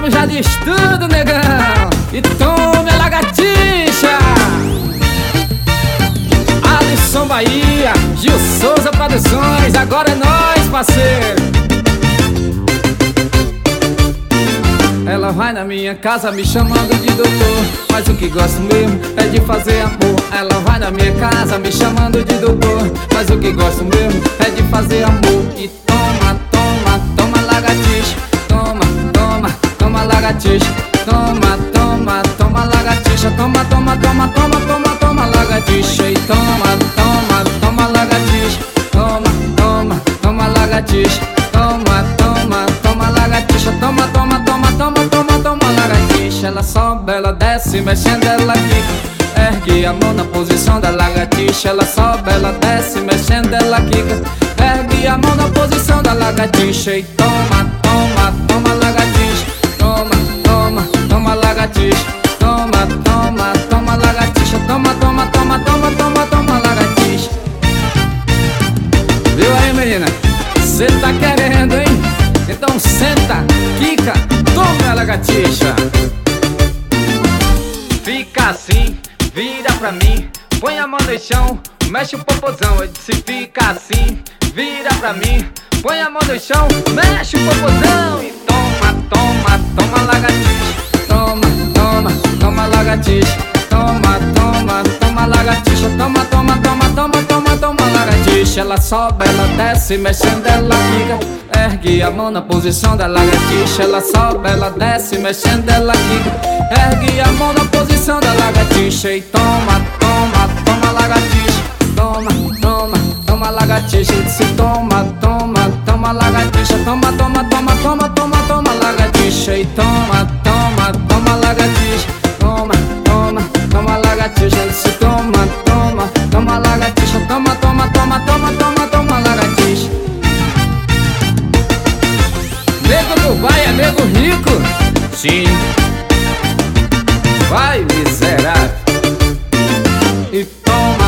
nome já diz tudo, negão. E tome a lagartixa. Alisson Bahia, Gil Souza Produções, agora é nóis, parceiro. Ela vai na minha casa me chamando de doutor, mas o que gosto mesmo é de fazer amor. Ela vai na minha casa me chamando de doutor, mas o que gosto mesmo é de fazer amor. E toma, toma, toma lagartixa. Toma, toma, toma lagartixa. Toma, toma, toma lagartixa. Toma, toma, toma, toma, toma, toma lagartixa. E toma, toma, toma lagartixa. Toma, toma, toma lagartixa. Toma, toma, toma lagartixa. Toma, toma, toma, toma, toma, toma lagartixa. Ela sobe, ela desce, mexendo, ela quica. Ergue a mão na posição da lagartixa. Ela sobe, ela desce, mexendo, ela quica. Ergue a mão na posição da lagartixa. E toma, toma, toma lagartixa. Toma, toma, toma lagartixa. Toma, toma, toma lagartixa. Toma, toma, toma, toma, toma, toma lagartixa. Viu aí, menina? Cê tá querendo, hein? Então senta, quica, toma a lagartixa. Fica assim, vira pra mim, põe a mão no chão, mexe o popozão. Eu disse fica assim, vira pra mim, põe a mão no chão, mexe o popozão. E toma, toma, toma lagartixa. Toma, toma, toma lagartixa. Toma, toma, toma lagartixa. Toma, toma, toma, toma, toma, toma lagartixa. Ela sobe, ela desce, mexendo, ela fica. Ergue a mão na posição da lagartixa. Ela sobe, ela desce, mexendo, ela quica. Ergue a mão na posição da lagartixa. E toma, toma, toma lagartixa. Toma, toma, toma lagartixa. E disse toma, toma, toma lagartixa. Toma, toma, toma, toma, toma, toma lagartixa. E toma, toma, toma lagartixa. Toma, toma, toma lagartixa. E disse toma, toma, toma lagartixa. Toma, toma, toma, toma, toma, toma lagartixa. Nego do Vai é nego rico? Sim. Vai, miserável. E toma